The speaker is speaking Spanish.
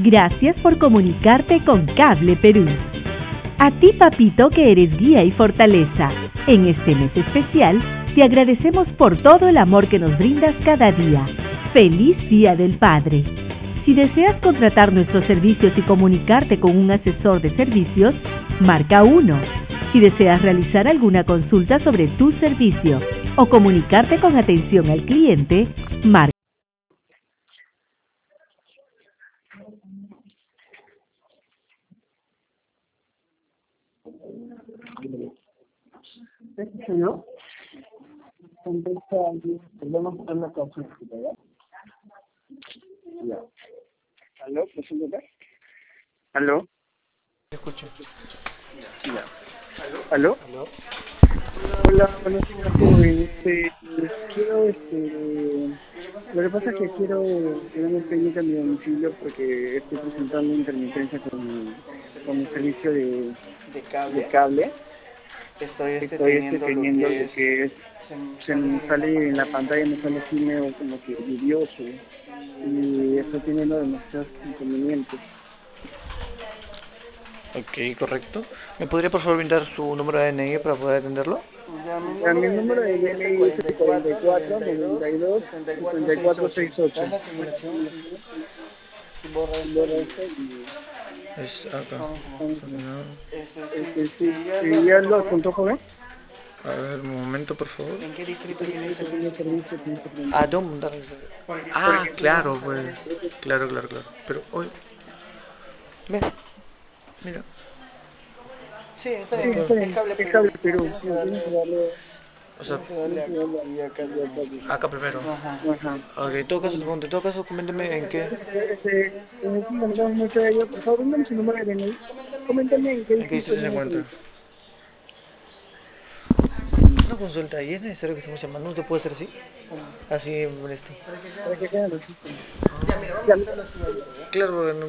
Gracias por comunicarte con Cable Perú. A ti, papito, que eres guía y fortaleza. En este mes especial, te agradecemos por todo el amor que nos brindas cada día. ¡Feliz Día del Padre! Si deseas contratar nuestros servicios y comunicarte con un asesor de servicios, marca 1. Si deseas realizar alguna consulta sobre tu servicio o comunicarte con atención al cliente, marca. ¿No? Podemos hacer una consulta, ¿verdad? Ya. ¿Aló? ¿Preséntate? ¿Aló? Te escucho. Ya. ¿Aló? ¿Aló? Hola, buenos días, joven. Quiero, lo que pasa es que quiero tener un técnico en mi domicilio porque estoy presentando intermitencia con mi servicio de De cable. cable. Estoy Estoy teniendo lo teniendo que lo es. que es, se me sale en la pantalla, me sale así medio como que lluvioso y estoy teniendo demasiados inconvenientes. Ok, correcto. ¿Me podría por favor brindar su número de DNI para poder atenderlo? Ya, mi Ya, número mi de número de DNI es el DNI es el 44 44 92 92 64 64 68. 68. ¿Sabes la terminación? Borra esta Borra y... esto y... Es acá. Sí, ¿Ya ¿ya lo lo apuntó, apuntó, joven? A ver, un momento, por favor. ¿En qué distrito tiene Este tiene servicio? servicio, tiene que Ah, preguntar. tengo que apuntar. Ah, claro, pues. Claro, claro, claro. Pero hoy. Ven, mira. Sí, está Sí, bien. está Es bien, cable es Perú. Cable Perú. Tienes que No, tienes que darle. darle, O sea, tienes que darle aquí, acá, y acá. acá primero. Ajá. Ajá. Ok, en todo caso, te pregunto, en todo caso, coménteme en qué. Sí, lamentamos mucho de ello. Por favor, bríndame su número de DNI. Coméntame en qué ¿En qué distrito distrito se tiene el encuentra? servicio. Una consulta, ¿y es necesario que estemos llamando? ¿No te puede ser así? Así molesto. Para que quede el registro. Ya, mira, vamos Ya, a hacerlo así ahorita, ¿ya? Claro, porque no